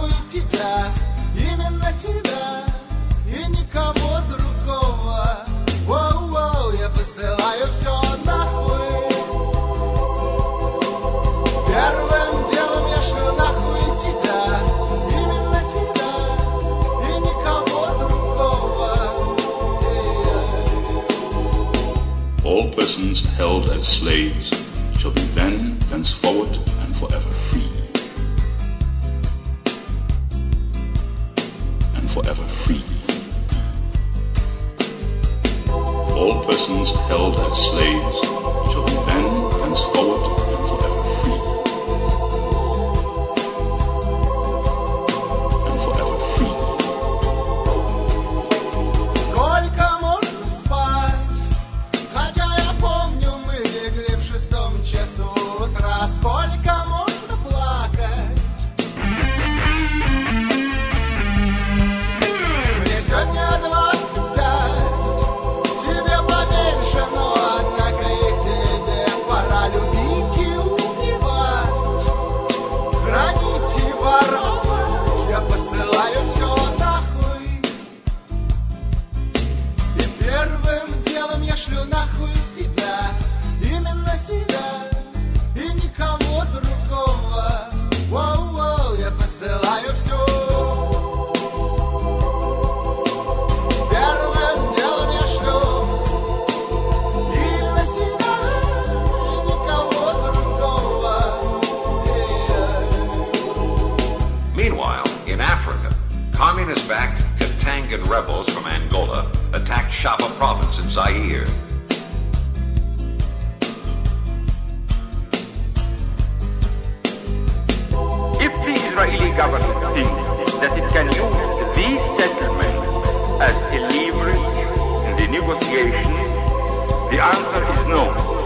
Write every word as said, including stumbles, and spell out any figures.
нахуй тебя, именно тебя и никого другого. Воу-воу, я посылаю все нахуй. Первым делом я шлю нахуй тебя, именно тебя и никого другого. All persons held as slaves shall be then, thenceforward, and forever free. And forever free. All persons held as slaves shall be then, thenceforward, and forever free. And forever free. Сколько можно спать? Хотя я помню, мы легли в шестом часу утра. Сколько можно плакать? Мне сегодня двадцать пять, тебе поменьше, но однако и тебе пора любить и убивать, хранить и воровать. Я посылаю все нахуй. И первым делом я шлю нахуй себя, именно себя и никого другого. Воу-воу, я посылаю все. Первым делом я шлю именно себя и никого другого. Meanwhile, in Africa, communist-backed Katangan rebels from Angola attacked Shaba province in Zaire. If the Israeli government thinks that it can use these settlements as a leverage in the negotiations, the answer is no.